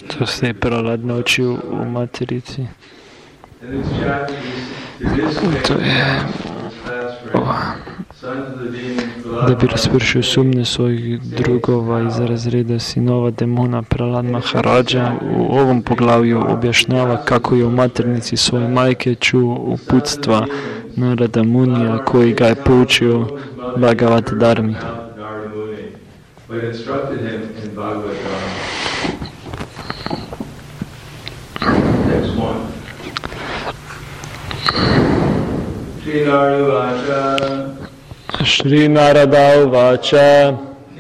To se je Prahlad naučil v materici. To je, da bi razpršil sumnje svojih drugova iz razreda sinova demona. Prahlad Maharadža u ovom poglavlju objašnjava kako je u maternici svoje majke čuo uputstva Narada Munija koji ga je poučio Bhagavad Dharmi. Shri Narada Uvacha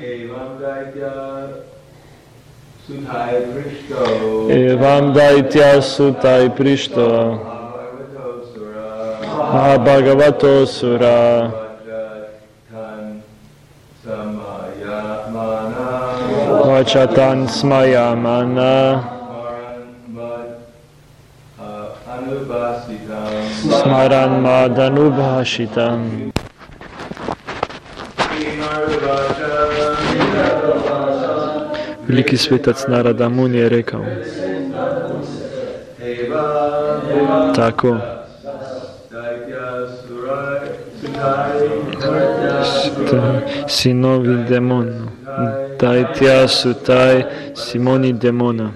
Evam Daitya Sutai Prishto Bhagavato Sura Vachatan Smayamana Smaran Madanubhashitam. Veliki svetac Narada Muni je rekao tako. Sinovi demonu, Daitya Sutai, Simoni demona.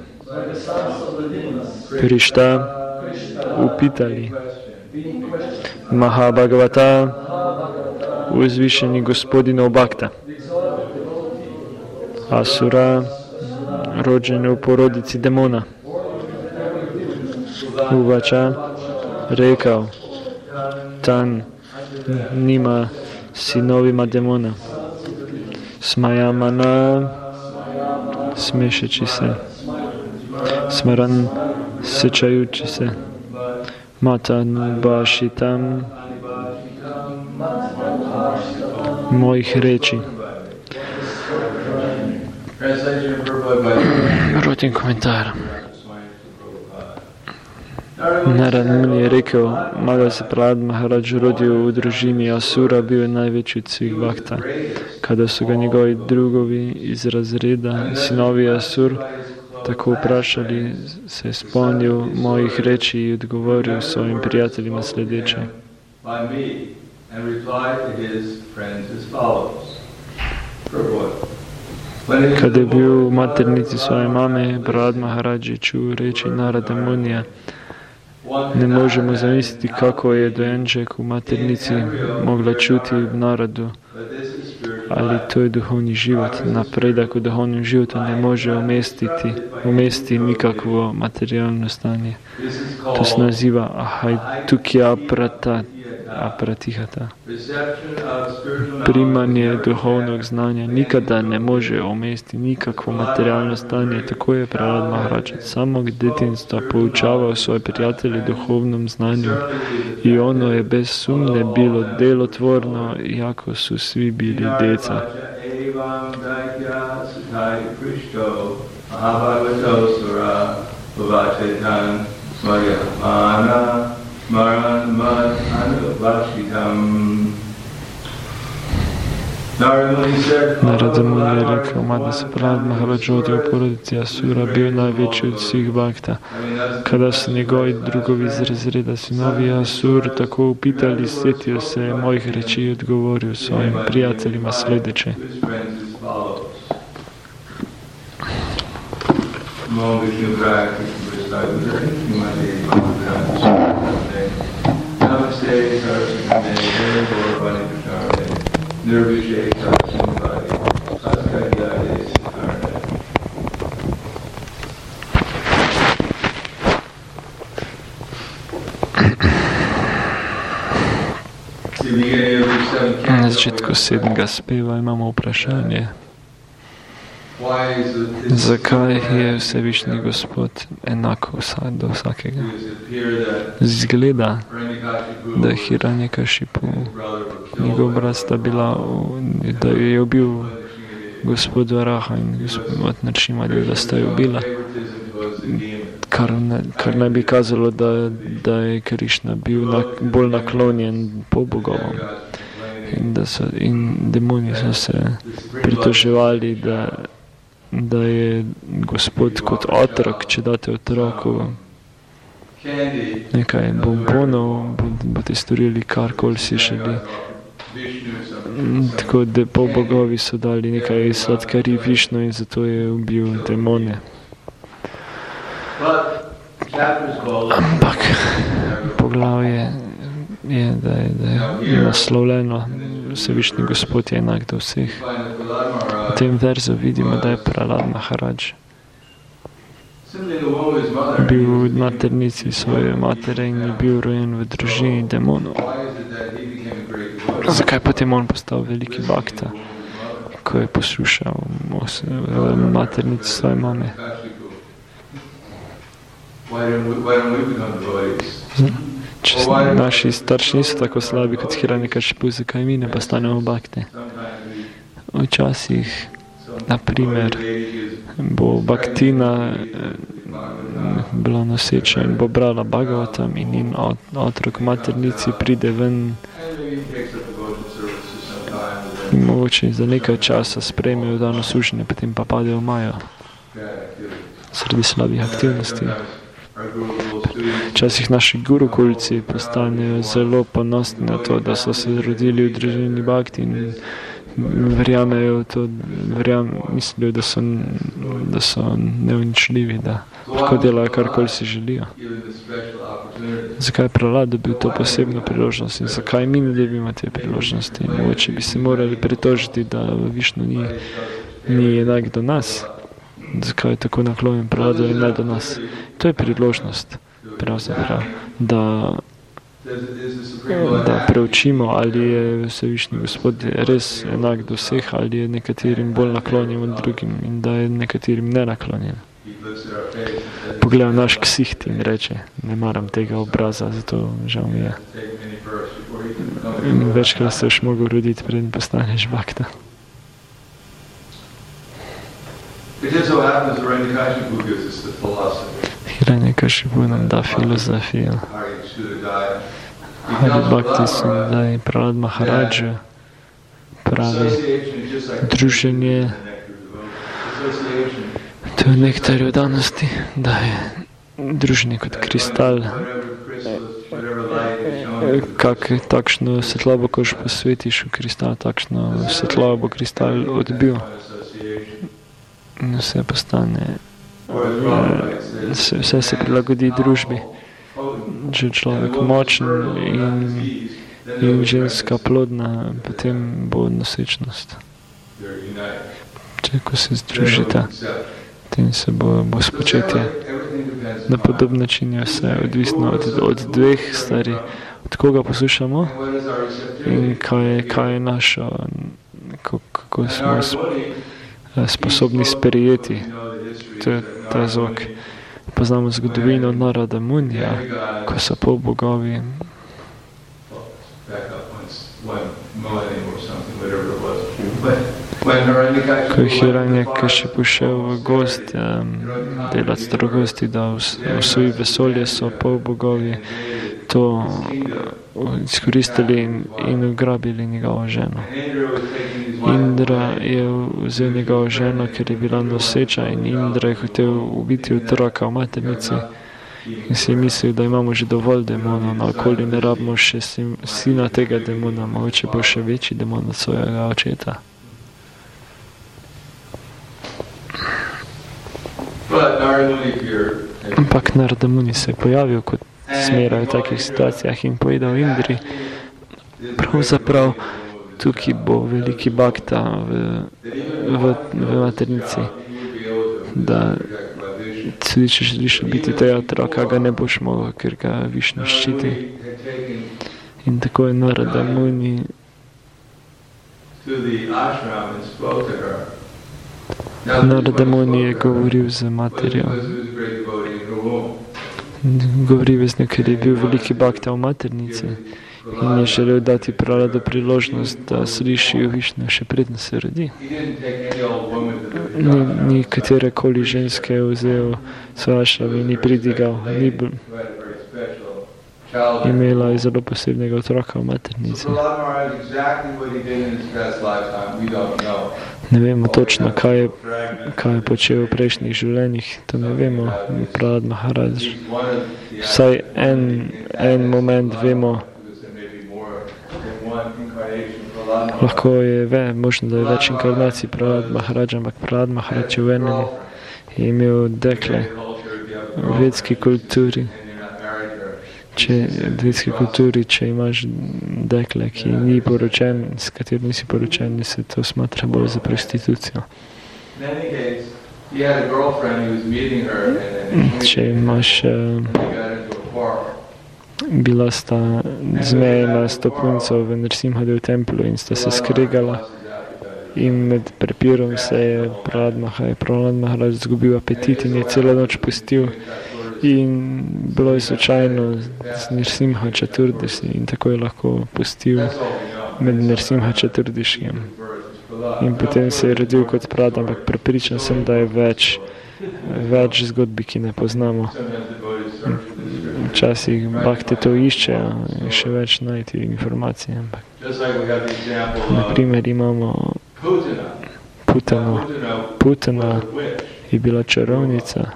Prišta upitali Mahabhagavata, uzvišeni gospodinov Bhakta, Asura, rođene u porodici demona. Uvača rekao, Tan nima sinovima demona. Smajamana, smešeći se. Smaran, sečajući se. Matan bašitam, mojih reči. Rotin komentar. Narad Muni je rekao, mada se Prahlad Maharadž rodio u družini Asura, bio je najveći od svih Bhakta. Kada su ga njegovi drugovi iz razreda, sinovi Asur, tako uprašali, se spomnio mojih reči i odgovorio svojim prijateljima sljedeće. Kada je bio u maternici svoje mame, Prahlad Maharadž je čuo reči Narada Munija. Ne možemo zamisliti kako je dojenček u maternici mogla čuti Naradu, ali to je duhovni život. Napredak u duhovnom životu ne može umestiti nikakvo materijalno stanje. To se naziva ahaitukya apratihata. Primanje duhovnog znanja nikada ne može umestiti nikakvo materijalno stanje. Tako je Prahlad Maharadž od samog djetinjstva poučavao svoje prijatelje duhovnom znanju i ono je bez sumnje bilo delotvorno, iako su svi bili djeca. Narada Muni je rekao, mada se Prahlad Maharadž rodio u porodici Asura, bio najveći od svih Bhakta. Kada su njegovi drugovi iz razreda sinovi Asur tako upitali, sjetio se mojih reči i odgovorio svojim prijateljima sljedeće. Na začetku 7. speva imamo vprašanje. Zakaj je Vsevišnji Gospod enako do vsakega? Zgleda, da je Hiranyakashipu, njegov brat sta bila, da je ubil gospod Varaha in gospod Narsimhadev, da sta jo ubila, kar ne bi kazalo, da je Krišna bil bolj naklonjen pobogovom. In demoni so se pritoževali, da je Gospod kot otrok, če date otroku nekaj bombonov, boste storili karkoli si želi. Tako da polbogovi so dali nekaj sladkarij Višnu in zato je ubil demone. Ampak poglavje je, da je naslovljeno, Vsevišnji Gospod je enak do vseh. V tem verzu vidimo, da je Prahlad Maharaj bil v maternici svoje matere in je bil rojen v družini demonov. Zakaj potem on postal veliki bhakta, ko je poslušal maternici svoje mame? Če naši starši niso tako slabi kot Hiranyakashipu, zakaj mi ne postanemo bhakte? Včasih, naprimer, bo bhaktina bila noseča in bo brala Bhagavatam in njen otrok v maternici pride ven in mogoče za nekaj časa sprejmejo dano služenje, potem pa padejo v majo sredi slabih aktivnosti. Včasih naši gurukulci postanejo zelo ponosni na to, da so se rodili v družini bhakti in verjamejo to, mislijo, da so neuničljivi, da lahko delajo karkoli si želijo. Zakaj je Prahlad dobil to posebno priložnost in zakaj mi ne dobimo te priložnosti? Mogoče bi se morali pritožiti, da Višnu ni enak do nas. Zakaj je tako naklonjen Prahladu in ne do nas? To je priložnost, pravzaprav, da preučimo, ali je Vsevišnji Gospod res enak do vseh, ali je nekaterim bolj naklonjen od drugim in da je nekaterim nenaklonjen. Pogleda naš ksiht in reče, ne maram tega obraza, zato žal mi je. In večkrat se još mogel roditi, preden postaneš bhakta. Hiranyakashipu nam da filozofijo. Hari Bhakti Sundai Prahlad Maharaj pravi, druženje, to je nektar danosti, da je druženje kot kristal, takšno svetlobo, ko že posvetiš v kristal, takšno svetlobo bo kristal odbil. In vse postane, vse se prilagodi družbi. Če je človek močen in ženska plodna, potem bo nosečnost. Če ko se združita, potem se bo spočetje. Na podoben način je vse odvisno od dveh stvari. Od koga poslušamo in kaj je našo, kako smo sposobni sprejeti ta zvok. Poznamo zgodovino Narada Munija, ko so polbogovi ko je Hiranyakashipu šel v gost delat strogosti, da osvoji vesolje, so polbogovi to izkoristili in ugrabili njegovo ženo. Indra je vzel njegovo ženo, ker je bila noseča in Indra je hotel ubiti otroka v maternici in si je mislil, da imamo že dovolj demonov, naokoli ne rabimo še sina tega demona, mogoče bo še večji demon od svojega očeta. Ampak Narada Muni se je pojavil kot zmeraj v takih situacijah in povedal Indri, pravzaprav tukaj bo veliki bhakta v maternici, da tudi če želiš biti tega otroka, ga ne boš mogel, ker ga Višnu ščiti. In tako je Narada Muni je govoril z materjo. Govoril z njo, ker je bil veliki bhakta v maternici in je želel dati Prahladu priložnost, da sliši Višnu še predno se rodi. Ni katerekoli ženske vzel svašav in ni pridigal. Imela je zelo posebnega otroka v maternici. Ne vemo točno, kaj je počel v prejšnjih življenjih, to ne vemo, Prahlad Maharaj. Vsaj en moment vemo, lahko je možno, da je več inkarnacij Prahlad Maharaj, ampak Prahlad Maharaj v enem je imel dekle v vedski kulturi. Če imaš dekle, ki ni poročen, s katerim nisi poročen, se to smatra bolj za prostitucijo. Če imaš bila sta zmejena s to punco v Nrsimhadev templu in sta se skregala in med prepirom se je Prahlad Maharaj izgubil apetit in je celo noč pustil. In bilo je slučajno z Nrsimha Čaturdasi in tako je lahko pustil med Nrsimha Čaturdašijem. In potem se je rodil kot Prahlad, ampak prepričan sem, da je več zgodbi, ki ne poznamo. Včasih bhakti to iščejo in še več najti informacije. Naprimer imamo Putana je bila čarovnica.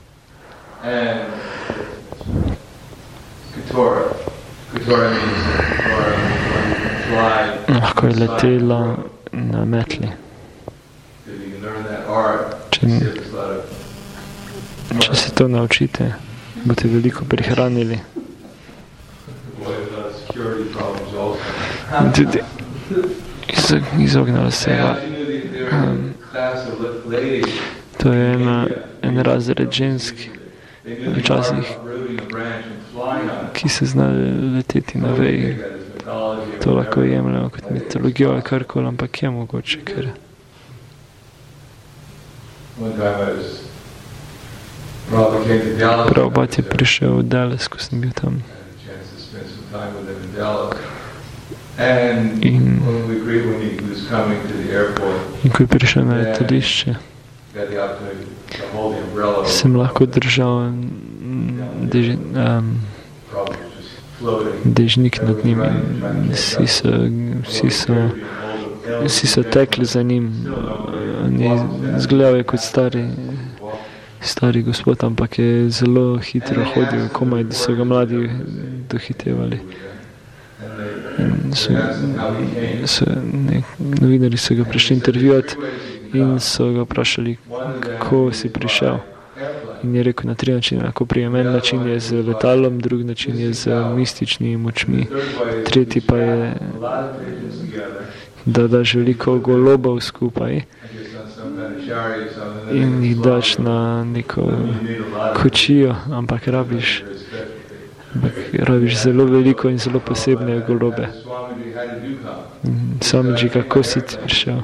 Lahko je letela na metli. Če se to naučite, boste veliko prihranili. Tudi izognala se. To je en razred žensk, včasih, ki se zna leteti na veji. To lahko jemljamo kot mitologijo ali karkoli, ampak je mogoče, ker Prabhupada je prišel v Dallas, ko sem bil tam. In ko je prišel na letališče, sem lahko držal dežnik nad njim in vsi so tekli za njim. Izgledal je kot stari gospod, ampak je zelo hitro hodil, komaj da so ga mladi dohitevali. Novinarji so ga prišli intervjuati in so ga vprašali, kako si prišel. In je rekel, na 3 načine lahko prijem. En način je z letalom, drugi način je z mističnimi močmi, tretji pa je, da daš veliko golobov skupaj in jih daš na neko kočijo, ampak rabiš zelo veliko in zelo posebne golobe. Swamiji, kako si ti prišel?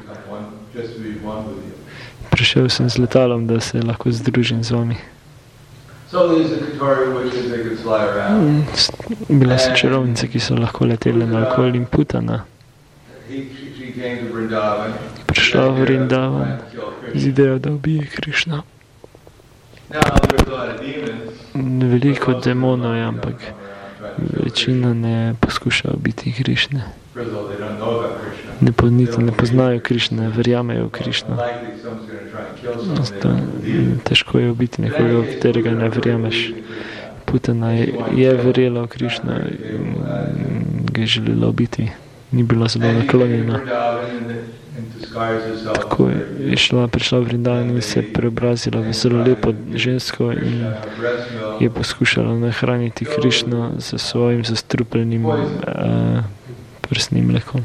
Prišel sem z letalom, da se lahko združim z vami. Bila so čarovnice, ki so lahko letele naokoli in Putana. Prišla v Vrindavan z idejo, da ubije Krišna. Veliko demonov je, ampak večina ne poskuša ubiti Krišne. Niti ne poznajo Krišne, verjamejo v Krišno. Težko je ubiti nekoga, v katerega ne verjameš. Putana je verjela v Krišno in ga je želela ubiti. Ni bila zelo naklonjena. Tako je prišla v Vrindavan in se preobrazila v zelo lepo žensko in je poskušala nahraniti Krišno z svojim zastrupljenim prsnim mlekom.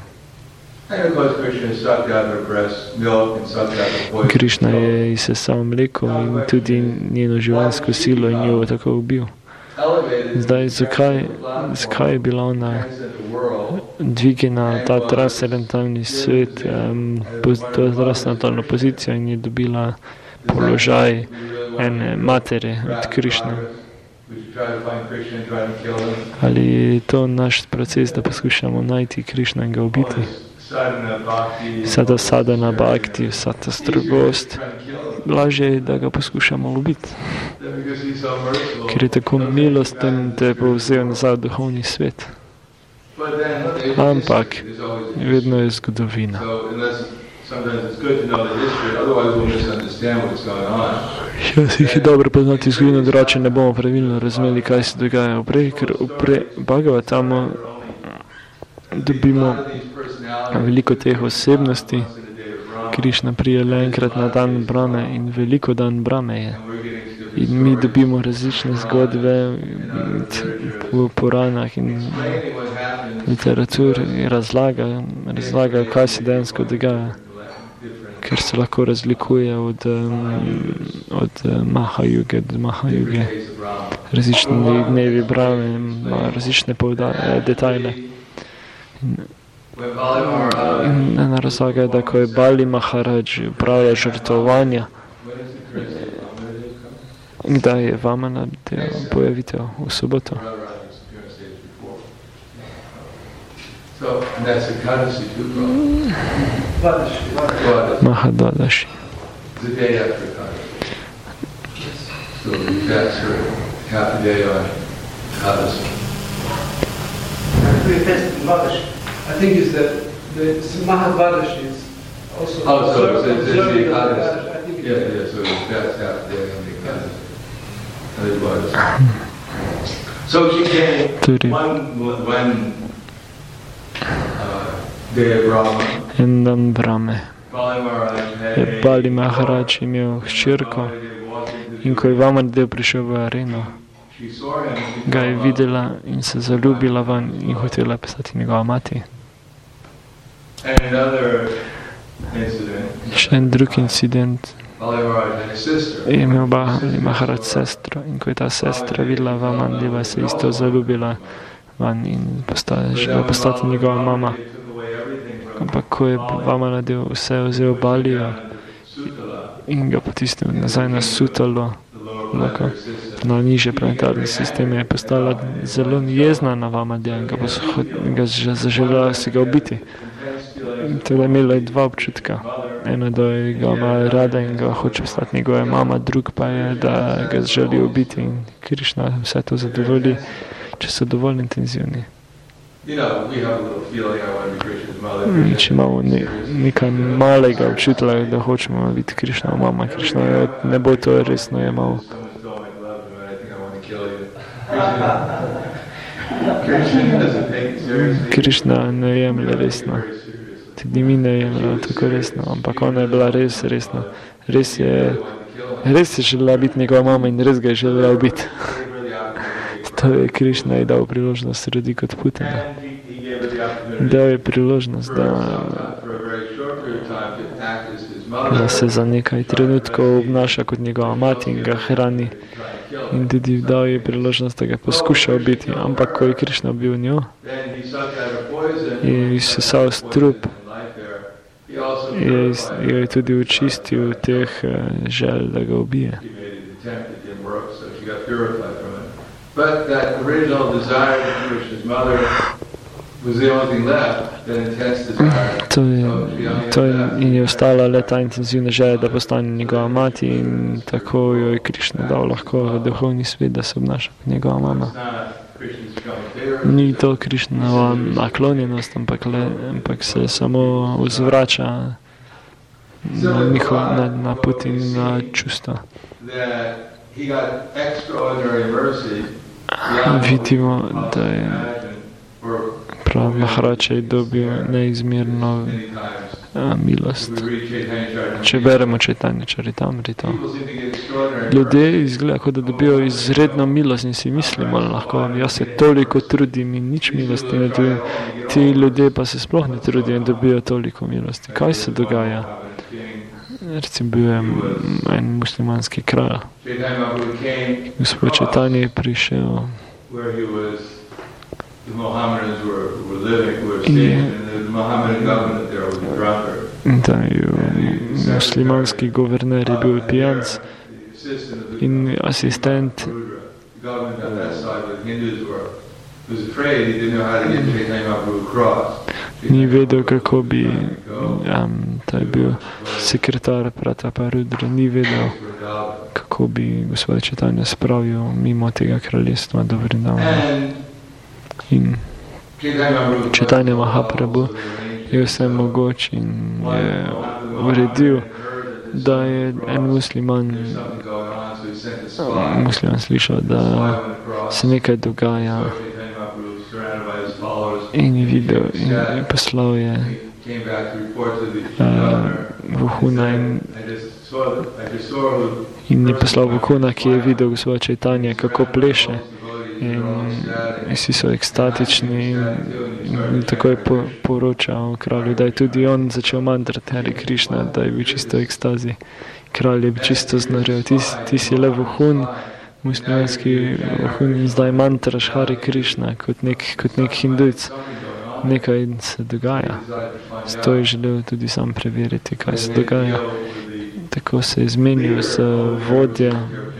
Krišna je izsesal mleko in tudi njeno življenjsko silo in jo tako ubil. Zdaj, zakaj je bila ona dvigena ta transcendentalni svet, to transcendentalno pozicijo in je dobila položaj ene matere od Krišne? Ali je to naš proces, da poskušamo najti Krišna in ga ubiti? Vsa ta sadhana bhakti, vsa ta strogost, lažje je, da ga poskušamo ubiti. Ker je tako milosten, da je povzel nazaj v duhovni svet. Ampak vedno je zgodovina. Včasih je dobro poznati zgodovino, drugače ne bomo pravilno razumeli, kaj se dogaja vprej, ker v Bhagavatamu dobimo veliko teh osebnosti. Krišna prije le enkrat na dan Brahme in veliko dan Brahme je. In mi dobimo različne zgodbe v Puranah in literaturi razlagajo, kaj se dejansko dogaja. Ker se lahko razlikuje od Mahajuge do Mahajuge. Različni dnevi Brahme ima različne detajle. In ena razlaga je, da ko je Bali Maharaj upravlja žrtvovanja, kdaj je Vamana pojavitev v soboto. Mahadvadashi. I think is that the Mahadvadashi is also observing the Ekadasi. I think so that's half day on the Ekadasi. So she came one day of Brahma. En dan Brahme. Bali Maharaj imel hčerko in ko je Vamandev prišel v areno, ga je videla in se zaljubila van in hotela postati njegova mati. Še en drug incident je imel Bali Maharaj sestro in ko je ta sestra videla Vamandeva, se isto zaljubila van in želela postati njegova mama. Ampak ko je Vamandev vse vzel Balijo in ga potisnil nazaj na Sutalo, na nižje planetarne sisteme, je postala zelo jezna na Vamadeva in ga zaželela si ga ubiti. Teda imela dva občutka. Eno, da ga ima rada in ga hoče postati njegova mama, drug pa je, da ga želi ubiti in Krišna vse to zadovolji, če so dovolj intenzivni. Če imamo nekaj malega občutila, da hočemo biti Krišna mama, Krišna ne bo to resno jemal. Krišna ne jemlje resno. Tudi mi ne jemljajo tako resno, ampak ona je bila res resna. Res je želela biti njegova mama in res ga je želela ubiti. To je Krišna je dal priložnost rodi kot Putana. Dal je priložnost, da se za nekaj trenutkov obnaša kot njegova mati in ga hrani. In tudi dal je priložnost, da ga poskuša ubiti. Ampak ko je Krišna ubil njo, je izsesal strup, je tudi očistil teh želj, da ga ubije. But that original desire to Krishna's mother was the only thing left, that intense desire. To je ostala le ta intenzivna želja, da postane njegova mati in tako jo je Krišna dal lahko v duhovni svet, da se obnaša kot njegova mama. Ni to Krišnova naklonjenost, ampak se samo vzvrača na put in na čustva. Vidimo, da je prav Maharaj dobil neizmerno milost. Če beremo Chaitanya Charitamrito, ljudje izgleda, kot da dobijo izredno milost in si mislimo, lahko jaz se toliko trudim in nič milosti ne dobim. Ti ljudje pa se sploh ne trudijo in dobijo toliko milosti. Kaj se dogaja? Recimo bil je en muslimanski kralj. Gospod Chaitanya je prišel in tam je muslimanski guverner je bil pijanc in asistent ni vedel, kako bi, to je bil sekretar Prataparudra, ni vedel, kako bi gospod Chaitanya spravil mimo tega kraljestva do Vrindavana. In Chaitanya Mahaprabhu je vse mogoč in je uredil, da je en musliman slišal, da se nekaj dogaja in je videl in je poslal je vohuna in je poslal vohuna, ki je videl gospoda Čajtanja, kako pleše. In vsi so ekstatični in tako je poročal kralju, da je tudi on začel mantrati Hare Krishna, da je bil čisto v ekstazi. Kralj je bil čisto znorel, ti si le vohun, muslimanski vohun in zdaj mantraš Hare Krishna kot nek hindujc. Nekaj se dogaja. Zato je želel tudi sam preveriti, kaj se dogaja. Tako se je zmenil z vodja,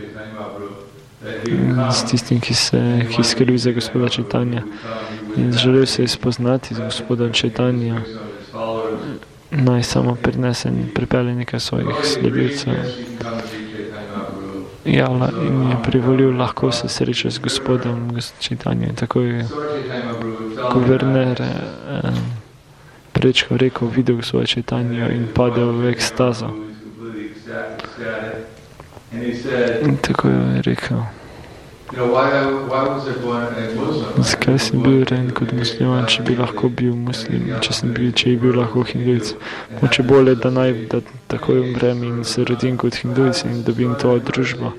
s tistim, ki skrbi za gospoda Čajtanja. In želel se je spoznati z gospodom Čajtanja. Naj samo pripelje nekaj svojih sledilcev. Ja, in je privolil, lahko se sreča z gospodom Čajtanjem. Tako je guverner prečkal reko, videl gospoda Čajtanja in padel v ekstazo. In tako je rekel, zakaj si bil rojen kot musliman, če bi lahko bil muslim, če je bil lahko hindujc. Moče bolje, da takoj umrem in se rodim kot hindujc in dobim to družbo.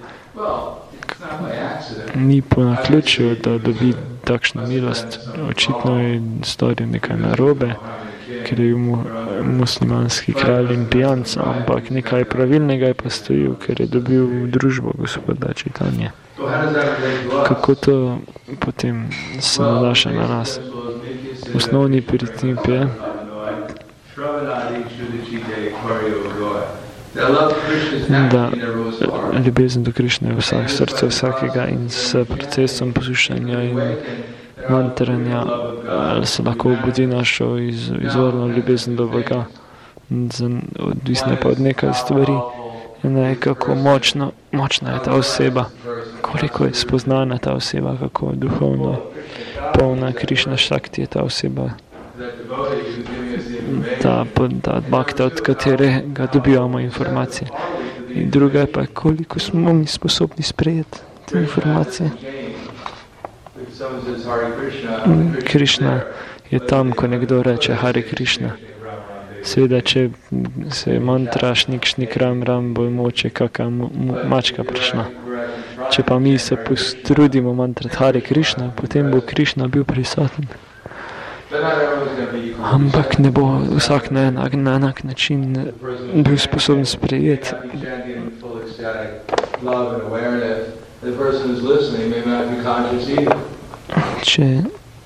Ni po naključju, da dobi takšno milost. Očitno je storil nekaj narobe, ker je muslimanski kralj in pijanc, ampak nekaj pravilnega je pa stojil, ker je dobil družbo gospoda Čajtanja. Kako to potem se nanaša na nas? Osnovni princip je, da ljubezen do Krišne je v srcu vsakega in s procesom poslušanja in mantranja se lahko obudi našo izvorno ljubezen do Boga. Odvisno pa od nekaj stvari. Ena je, kako močna je ta oseba, koliko je spoznana ta oseba, kako duhovno polna Krišna šakti je ta oseba. Ta bhakta, od katerega dobivamo informacije. In druga je pa, koliko smo mi sposobni sprejeti te informacije. Krišna je tam, ko nekdo reče Hare Krishna. Seveda, če se mantra šnik, šnik, ram, ram, bo moče kakšna mačka prišla. Če pa mi se potrudimo mantrati Hare Krishna, potem bo Krišna bil prisoten. Ampak ne bo vsak na enak način bil sposoben sprejeti. Če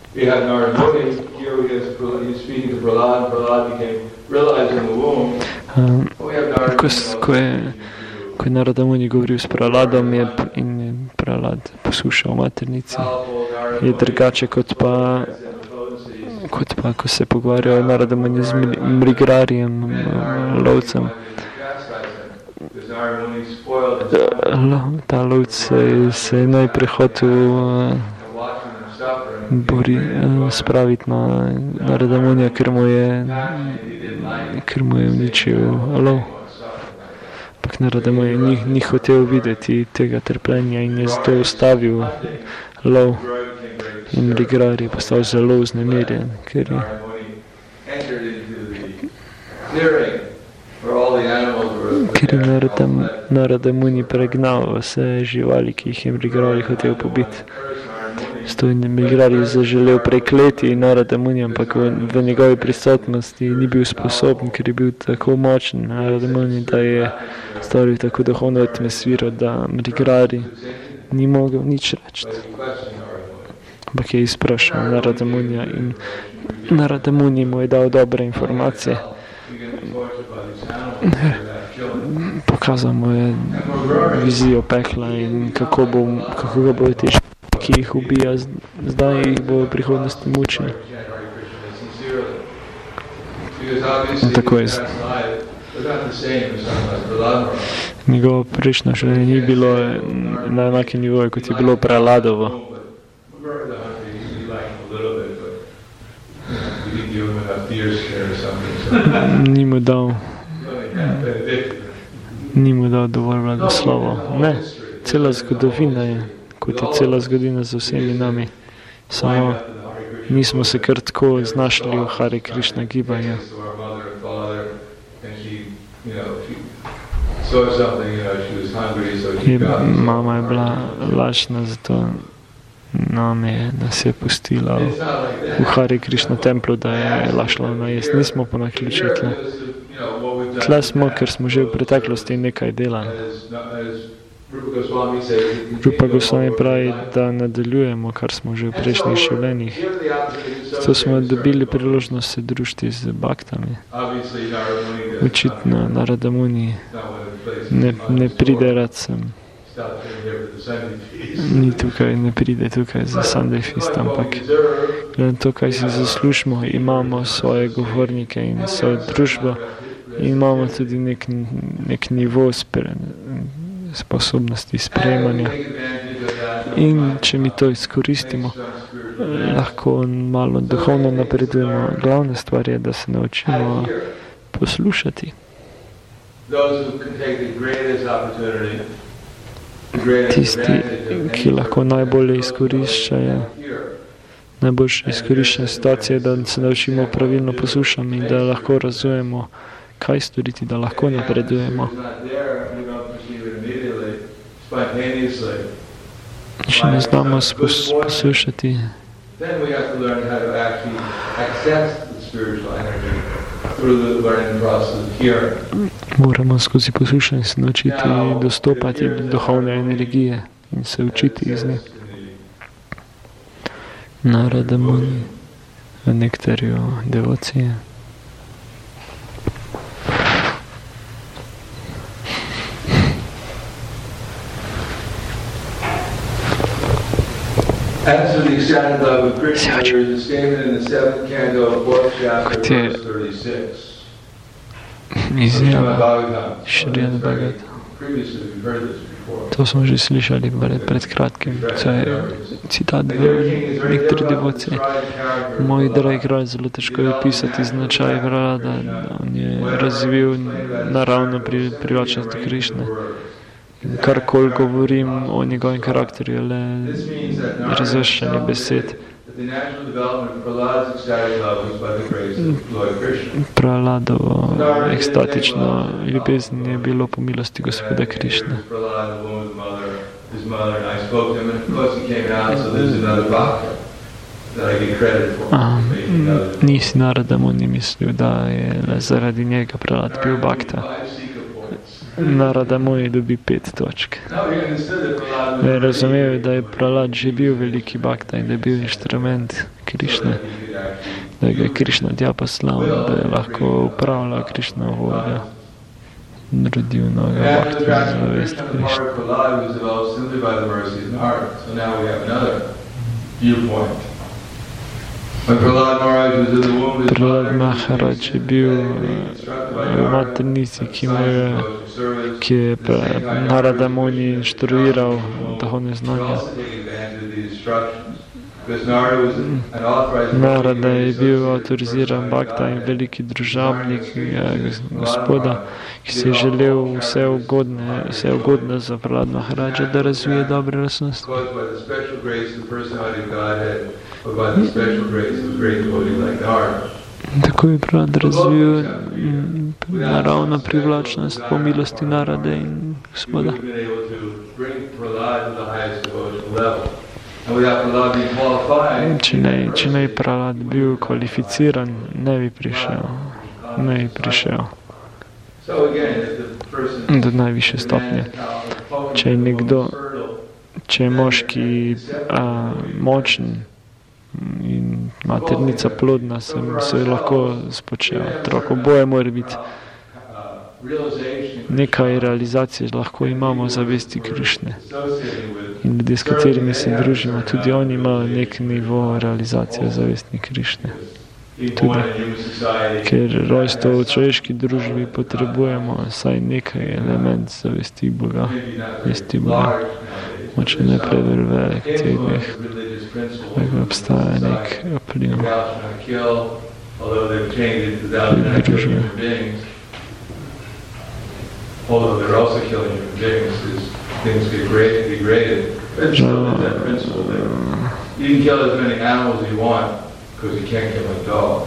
ko je Narada Muni govoril s Praladom in je Pralad poslušal v maternici, je drugače kot pa ko se pogovarjajo Narada Muni z Mrigarjem, lovcem. Ta lovc se je najprej hotel spraviti na Narada Munija, ker mu je uničil lov. Ampak Narada Muni ni hotel videti tega trpljenja in je zato ustavil lov. In Mrigar je postal zelo vznemirjen, ker je Narada Muni pregnal vse živali, ki jih je Mrigar hotel pobiti. Zato je Mrigar zaželel prekleti Narada Muni, ampak v njegovi prisotnosti ni bil sposoben, ker je bil tako močen Narada Muni, da je storil tako duhovno atmosfero, da Mrigar ni mogel nič reči. Ampak je izprašal Narada Munija in Narada Muni mu je dal dobre informacije. Pokazal mu je vizijo pekla in kako ga bo te ki jih ubija, zdaj jih bo v prihodnosti mučili. Tako je. Njegovo prejšnjo življenje ni bilo na enakem nivoju, kot je bilo Praladovo. Ni mu dal dovolj blagoslovov. Ne, cela zgodovina je, kot je cela zgodovina z vsemi nami. Samo nismo se kar tako znašli v Hare Krishna gibanju. Mama je bila lačna, zato nas je pustila v Hare Krishna templu, da je lašla najest. Nismo po naključju tle. Tle smo, ker smo že v preteklosti nekaj delali. Rupa Goswami pravi, da nadaljujemo, kar smo že v prejšnjih življenjih. Zato smo dobili priložnost se družiti z baktami. Očitno Narada Muni ne pride rad sem. Ne pride tukaj za Sunday Feast, ampak glede to, kaj si zaslužimo, imamo svoje govornike in svojo družbo in imamo tudi nek nivo sposobnosti sprejemanja. In če mi to izkoristimo, lahko malo duhovno napredujemo. Glavna stvar je, da se naučimo poslušati. Tisti, ki lahko najbolje izkoriščajo situacije, da se naučimo pravilno poslušati in da lahko razumemo, kaj storiti, da lahko napredujemo. Če ne znamo poslušati, moramo skozi poslušanje se naučiti dostopati do duhovne energije in se učiti iz nje. Narada Muni v nektarju devocije. As for the ecstatic love of Krishna, there is a statement in the 7th canto of 4th chapter, verse 36. Izjava Šrijad Bhagavad. To smo že slišali pred kratkim. To je citat v nektorih devocijah. Moj dragi kralj, zelo težko je opisati značaj Prahlada. On je razvil naravno privlačnost do Krišne. Karkoli govorim o njegovem karakterju, le razvrščanje besed. Prahladovo ekstatično ljubezen je bilo po milosti Gospoda Krišne. Nisi Narada Muni mislil, da je zaradi njega Prahlad bil bhakta. Narada Muni dobi 5 točk. Razumel je, da je Prahlad že bil veliki bhakta in da je bil inštrument Krišne, da ga je Krišna tja poslal, da je lahko upravljal Krišno voljo in rodil mnoga bhakta za zavest Krišne. Prahlad Maharaj je bil v maternici, ki je Narada Muni inštruiral duhovne znanja. Narada je bil avtoriziran bhakta in veliki družabnik Gospoda, ki si je želel vse ugodne za Prahlad Maharaja, da razvije dobre lastnosti. Tako je Prahlad razvil naravno privlačnost po milosti Narade in Gospoda. Če ne bi Prahlad bil kvalificiran, ne bi prišel do najvišje stopnje. Če je moški močen in maternica plodna, se lahko spočejo otrok. Oboje mora biti. Nekaj realizacije lahko imamo zavesti Krišne. In ljudje, s katerimi se družimo, tudi oni imajo nek nivo realizacije zavesti Krišne. Tudi, ker rojstvo v človeški družbi potrebujemo vsaj nekaj element zavesti Boga. Moče ne prevelik teh dneh, da obstaja nek vpliv. although they've changed it to thou shalt not kill human beings, although they're also killing human beings, is things get degraded. But still there's that principle there. You can kill as many animals as you want, because you can't kill a dog.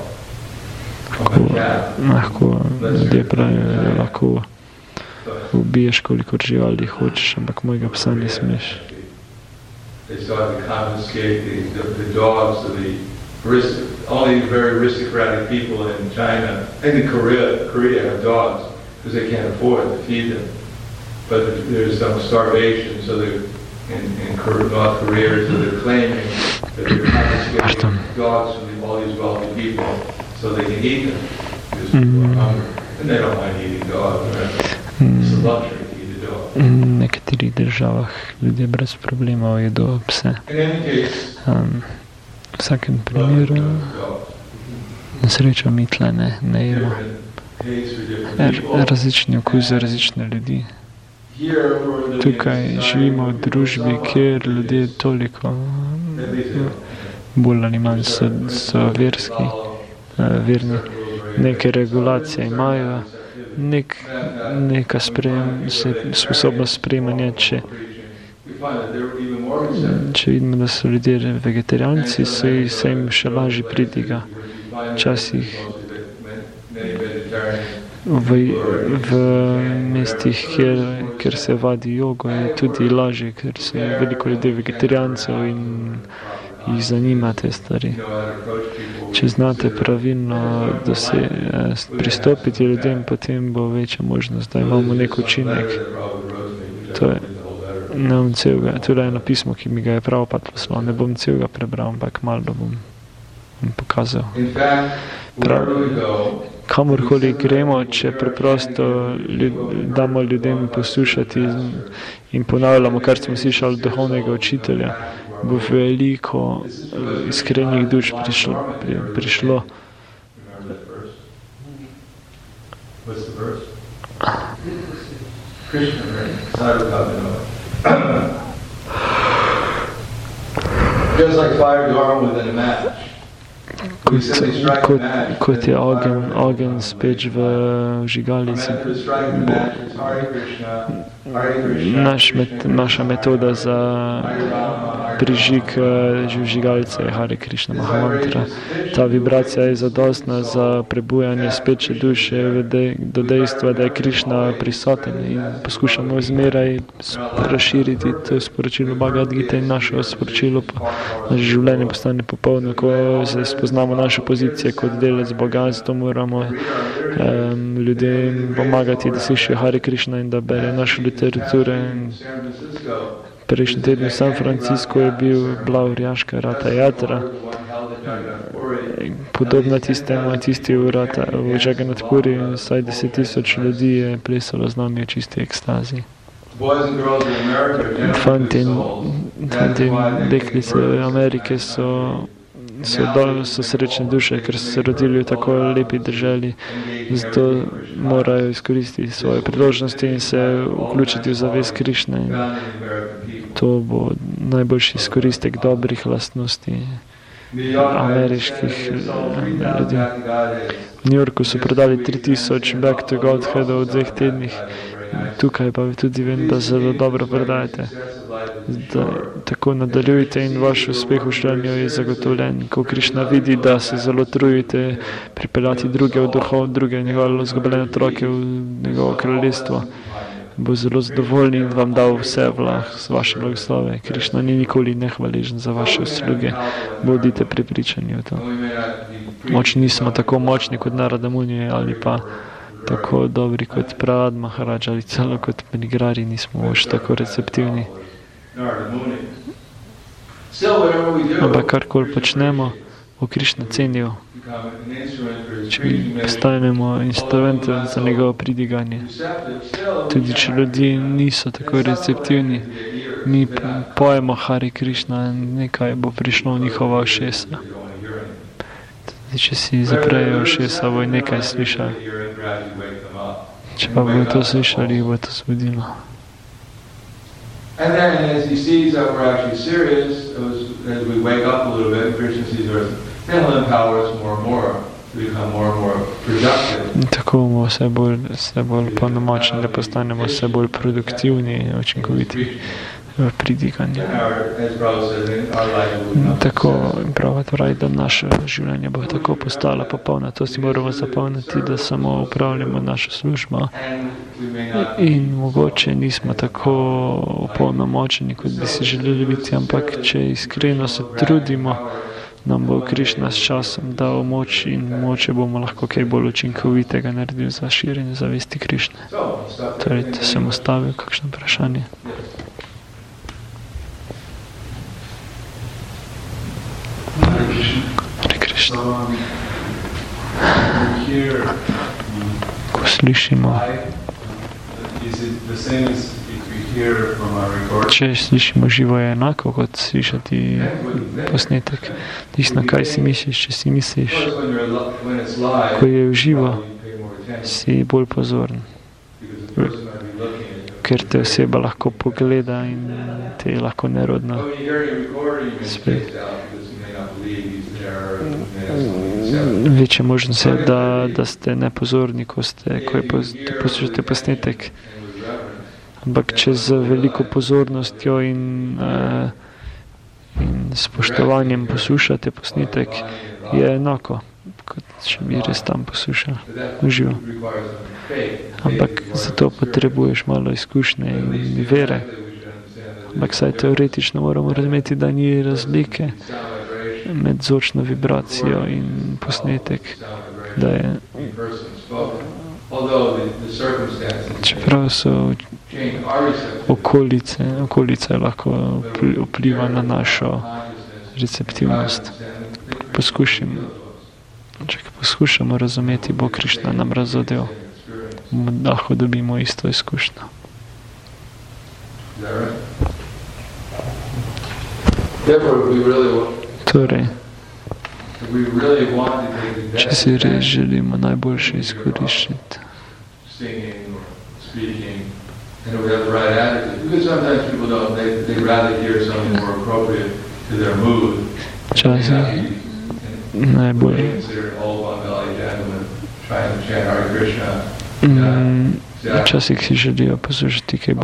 Lahko ljudje pravijo, da lahko ubiješ kolikor živali hočeš, ampak mojega psa ne smeš. They started to confiscate the dogs of the only very aristocratic people in China and in Korea have dogs because they can't afford to feed them. But there's some starvation, so they're in North Korea, so they're claiming that they're confiscating dogs from all these wealthy people so they can eat them. Because people are hungry. And they don't mind eating dogs, right? It's a luxury to eat a dog. V nekaterih državah ljudje brez problemov jedo pse. V vsakem primeru na srečo mi tle ne jemo. Različni okus za različne ljudi. Tukaj živimo v družbi, kjer ljudje toliko bolj ali manj so verni, neke regulacije imajo, neka sposobnost sprejemanja, če vidimo, da so ljudje vegetarijanci, se jim še lažje pridiga. Včasih v mestih, kjer se vadi jogo, je tudi lažje, ker so veliko ljudi vegetarijancev in jih zanima te stvari. Če znate pravilno pristopiti ljudem, potem bo večja možnost, da imamo nek učinek. To je tudi eno pismo, ki mi ga je Prabhupada poslal. Ne bom celega prebral, ampak malo bom pokazal. Kamorkoli gremo, če preprosto damo ljudem poslušati in ponavljamo, kar smo slišali od duhovnega učitelja, bo veliko iskrenih duš prišlo. Just like fire going within a match. Kot je ogen speč v vžigalici. Naša metoda za prižig vžigalice je Hare Krishna Mahamantra. Ta vibracija je zadostna za prebujanje speče duše do dejstva, da je Krishna prisoten in poskušamo zmeraj razširiti to sporočilo Bhagavad Gita in naše sporočilo pa naše življenje postane popolno, ko se spoznamo naše pozicije kot delec Boga, zato moramo ljudem pomagati, da slišijo Hare Krishna in da berejo naše literature. Prejšnji teden v San Francisco je bila orjaška Rata Jatra, podobna tisti v Jagannath Puri, vsaj 10,000 ljudi je plesalo z nami v čisti ekstazi. Fanti in deklice Amerike so srečne duše, ker so se rodili v tako lepi državi, zato morajo izkoristiti svoje priložnosti in se vključiti v zavest Krišne. To bo najboljši izkoristek dobrih lastnosti ameriških ljudi. V New Yorku so prodali 3000 Back to Godheadov v 2 tednih. Tukaj pa tudi vem, da zelo dobro prodajate. Tako nadaljujte in vaš uspeh v življenju je zagotovljen. Ko Krišna vidi, da se zelo trudite pripeljati druge v duhov, druge njegove izgubljene otroke v njegovo kraljestvo, bo zelo zadovoljni in vam dal vse vaše blagoslove. Krišna ni nikoli nehvaležen za vaše usluge. Bodite prepričani v to. Nismo tako močni kot Narada Muni ali pa tako dobri kot Prahlad Maharaj ali celo kot Menigrari, nismo še tako receptivni. Ampak karkoli počnemo, bo Krišna cenil, če postanemo instrument za njegovo pridiganje. Tudi če ljudje niso tako receptivni, mi pojemo Hare Krishna, nekaj bo prišlo v njihova ušesa. Tudi če si zaprejo ušesa, bo nekaj slišali. Če pa bo to slišali, bo to zbudilo. And then as he sees that we're actually serious, as we wake up a little bit, Krishna sees us, then he'll empower us more and more Tako bomo vse bolj polnomočni, da postanemo vse bolj produktivni in učinkoviti v pridiganju. Tako pravi, da naše življenje bo tako postalo popolno. To si moramo zapomniti, da samo upravljamo našo službo in mogoče nismo tako polnomočni, kot bi si želeli biti, ampak če iskreno se trudimo, nam bo Krišna s časom dal moč in moče bomo lahko kaj bolj učinkovitega naredili za širjenje zavesti Krišne. Torej, da sem ustavil kakšno vprašanje. Hare Krišna. Ko slišimo, če slišimo živo, je enako kot slišati posnetek. Tisto, kaj si misliš, če si misliš, ko je v živo, si bolj pozoren. Ker te oseba lahko pogleda in te je lahko nerodno spet. Večja možnost je, da ste nepozorni, ko poslušate posnetek. Ampak če z veliko pozornostjo in spoštovanjem poslušate posnetek, je enako, kot če bi res tam poslušal uživo. Ampak zato potrebuješ malo izkušnje in vere. Ampak saj teoretično moramo razumeti, da ni razlike med zvočno vibracijo in posnetek, da je čeprav so okolice lahko vpliva na našo receptivnost. Če poskušamo razumeti, bo Krišna nam razodel, lahko dobimo isto izkušnjo. Torej, če si res želimo najboljše izkoriščiti, včasih najbolj včasih si želijo poslušati kaj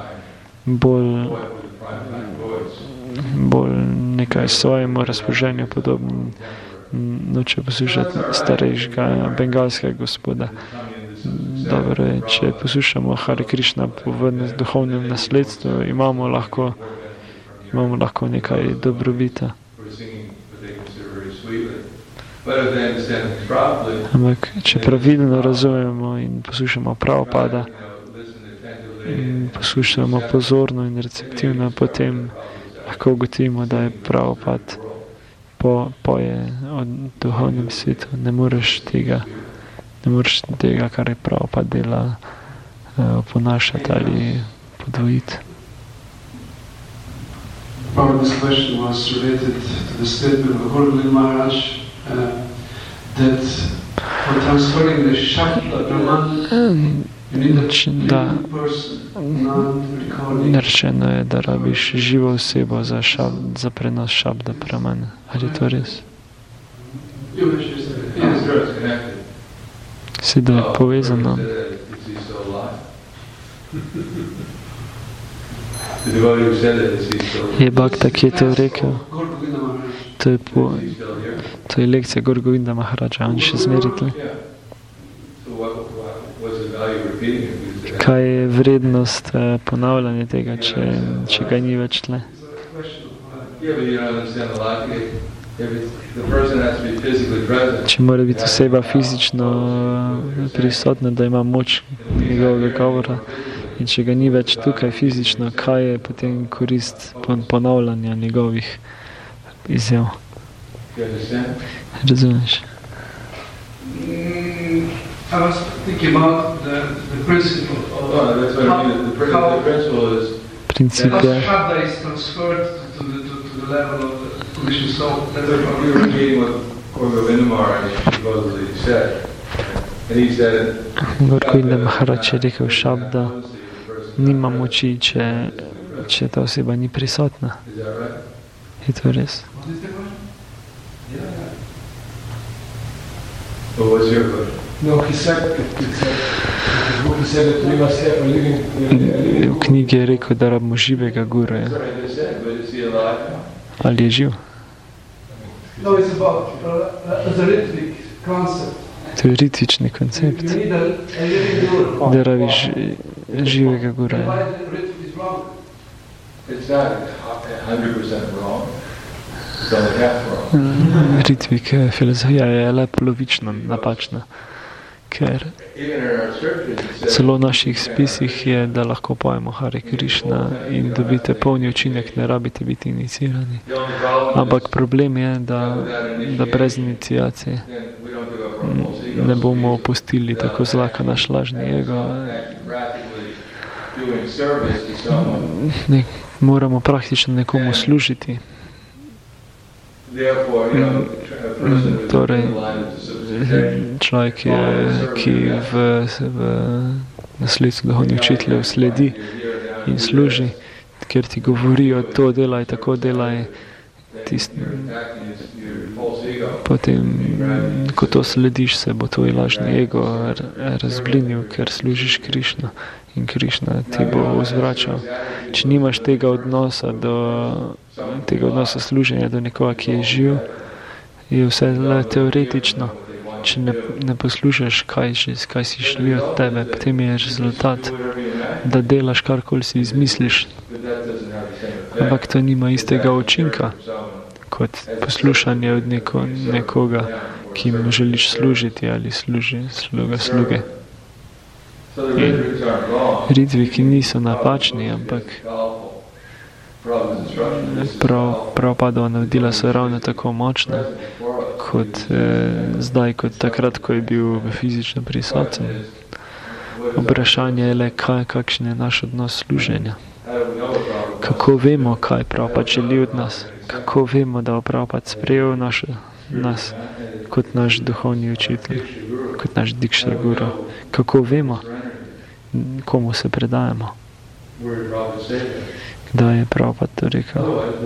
bolj nekaj svojemu razpoloženju podobno. Noče poslušati starejšega bengalskega gospoda. Dobro je, če poslušamo Hare Krišna v duhovnem nasledstvu, imamo lahko nekaj dobrobita. Ampak, če pravilno razumemo in poslušamo Prabhupada in poslušamo pozorno in receptivno, potem lahko ugotovimo, da je Prabhupada poje o duhovnem svetu. Ne moreš tega, kar je Prabhupada dela, ponašati ali podvojiti. This question was related to the statement of Guru Maharaj that for transferring the Shabda Brahman you need a person, non-recording. Rečeno je, da rabiš živo osebo za prenos Shabda Brahmana. Ali je to res? Seveda je povezano. Je Bhakta, ki je to rekel. To je lekcija Guru Govinda Maharaja, on še zmeri tle. Kaj je vrednost ponavljanja tega, če ga ni več tle? Če mora biti oseba fizično prisotna, da ima moč njegovega govora, in če ga ni več tukaj fizično, kaj je potem korist ponavljanja njegovih izjav? Razumeš? I was thinking about the principle of how Shabda is transferred to the level of the conditioned soul. We were meeting with Guru Govinda Maharaj, supposedly he said, and he said, Guru Govinda Maharaj je rekel, Shabda nima moči, če ta oseba ni prisotna. Je to res? What was your question? No, he said that we must have a living. V knjigi je rekel, da rabimo živega guru. That's what I just said, but is he alive now? Ali je živ? No, it's about the rhythmic concept. To je ritmični koncept. You need a living guru. Da rabiš živega guru. Why the rhythm is wrong? It's not 100% wrong. It's only half wrong. Ritmika filozofija je le polovično napačna, ker Even in our scriptures it says, celo v naših spisih je, da lahko pojemo Hare Krishna in dobite polni učinek, ne rabite biti inicirani. the only problem Ampak problem je, da brez inicijacije is then we don't give up our false ego. ne bomo opustili tako zlaka naš lažni ego. Practically doing service to someone. Moramo praktično nekomu služiti. Therefore, a person who's Torej, in the line of substitution, človek, ki v nasledstvu duhovnih učiteljev sledi in služi, ker ti govorijo, to delaj, tako delaj, potem, ko to slediš, se bo tvoj lažni ego razblinil, ker služiš Krišno in Krišna ti bo vzvračal. Če nimaš tega odnosa služenja do nekoga, ki je živ, je vse le teoretično. Če ne poslušaš, kaj si želi od tebe, potem je rezultat, da delaš karkoli si izmisliš. Ampak to nima istega učinka, kot poslušanje od nekoga, ki mu želiš služiti ali sluge. In ritviki niso napačni, ampak Prabhupadova navodila so ravno tako močna, kot zdaj, kot takrat, ko je bil fizično prisoten. Vprašanje je le, kakšen je naš odnos služenja. Kako vemo, kaj Prabhupada želi od nas? Kako vemo, da bo Prabhupada sprejel nas kot naš duhovni učitelj, kot naš Dikšar Guru? Kako vemo, komu se predajamo? Kdaj je Prabhupada to rekel?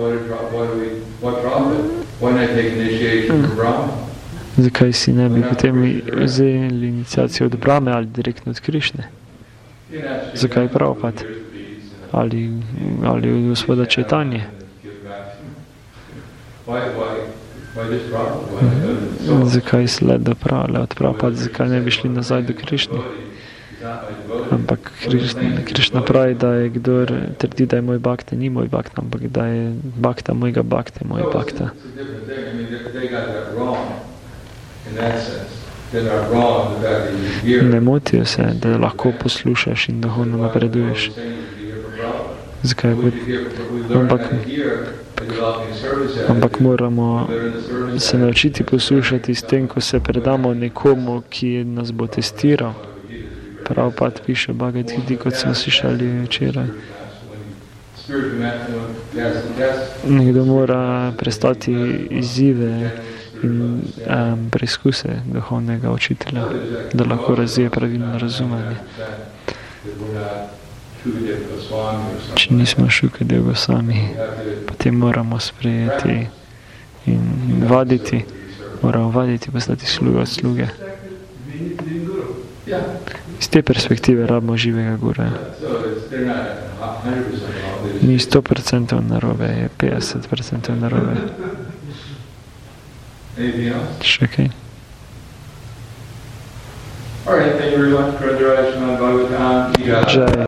Zakaj si ne bi potem vzeli iniciacijo od Brahme ali direktno od Krišne? Zakaj Prabhupada? Ali od gospoda Čaitanje? Zakaj sled od Prabhupada? Zakaj ne bi šli nazaj do Krišne? Ampak Krišna pravi, da je kdor trdi, da je moj bhakta, ni moj bhakta, ampak da je bhakta mojega bhakta, moj bhakta. Ne motijo se, da lahko poslušaš in duhovno napreduješ. Zakaj? Ampak moramo se naučiti poslušati s tem, ko se predamo nekomu, ki nas bo testiral. Prabhupada piše Bhagavad Gita, kot smo slišali včeraj. Nekdo mora prestati izzive in preizkuse duhovnega učitelja, da lahko razvije pravilno razumanje. Če nismo Šukadeva Gosvami, potem moramo sprejeti in vaditi, moramo vaditi, postati sluga od sluge. Iz te perspektive rabimo živega gura. Ni 100% narobe, je 50% narobe. Še kaj? Jai.